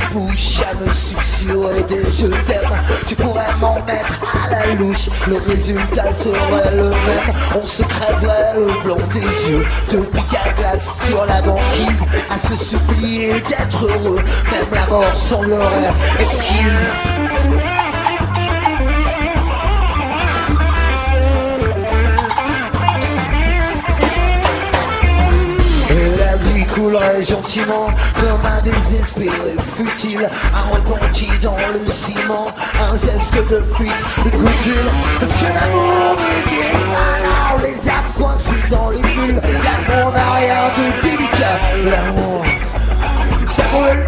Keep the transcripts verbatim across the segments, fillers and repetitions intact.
bouche à me susurrer des je t'aime. Tu pourrais m'en mettre à la louche, le résultat serait le même. On se crèverait le blanc des yeux, de pique à glace sur la banquise, à se supplier d'être heureux. Même la mort semblerait exquise. Coulerait gentiment comme un désespéré futile, un repenti dans le ciment, un zeste de fuite, de coup de fil. Parce que l'amour me guérit, alors les âmes coincées dans les bulles. L'amour n'a rien de délicat, l'amour ça brûle.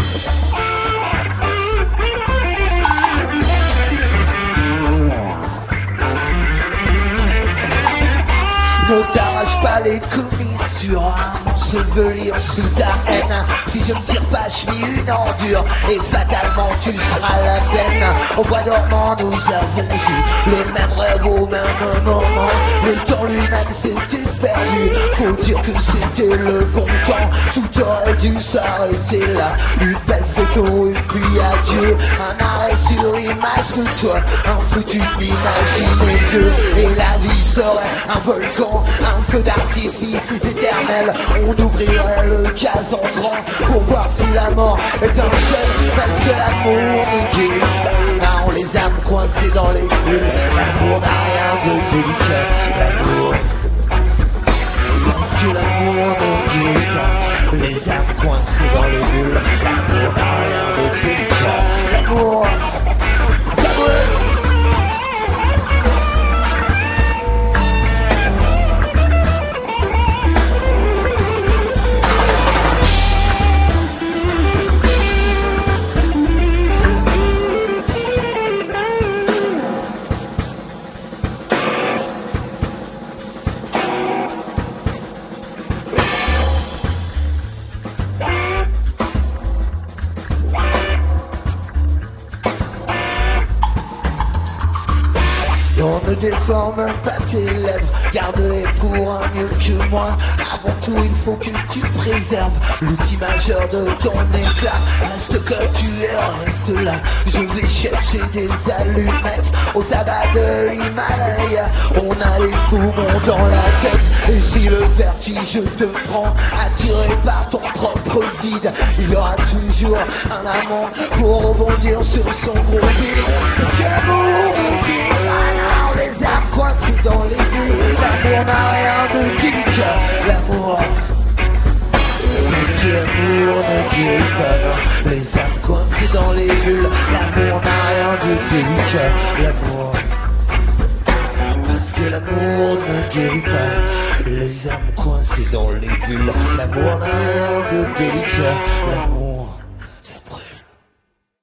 Ne t'arrache pas les commissures, enseveli en sous ta haine. Si je ne tire pas, je suis une ordure, et fatalement tu seras la peine. Au bois dormant, nous avons eu les mêmes rêves au même moment. Le temps lui-même s'était perdu, faut dire que c'était le bon temps. Tout aurait dû s'arrêter là, une belle photo et puis adieu. Un arrêt sur image de toi, un foutu imaginé Dieu. Et la vie serait un volcan, un feu d'artifice éternel. On ouvrirait le gaz en grand pour voir si la mort est un seul. Parce que l'amour nous guérit pas, on les âmes coincées dans les bulles. L'amour n'a rien de délicat, l'amour. Parce que l'amour ne guérit pas, les âmes coincées dans les bulles. L'amour n'a rien de délicat, l'amour. Ça brûle. Ne déforme pas tes lèvres, garde-les pour un mieux que moi. Avant tout, il faut que tu préserves l'outil majeur de ton éclat. Reste comme tu es, reste là. Je vais chercher des allumettes au tabac de l'Himalaya. On a les poumons dans la tête, et si le vertige te prend, attiré par ton propre vide, il y aura toujours un amant pour rebondir sur son gros vide. Parce que l'amour nous dit ah non, les âmes coincées dans les bulles. L'amour n'a rien de délicat, l'amour. Parce que l'amour ne guérit pas, non, les âmes coincées dans les bulles. L'amour n'a rien de délicat, l'amour. Parce que l'amour ne guérit pas, les âmes coincées dans les bulles. L'amour n'a rien de délicat, l'amour.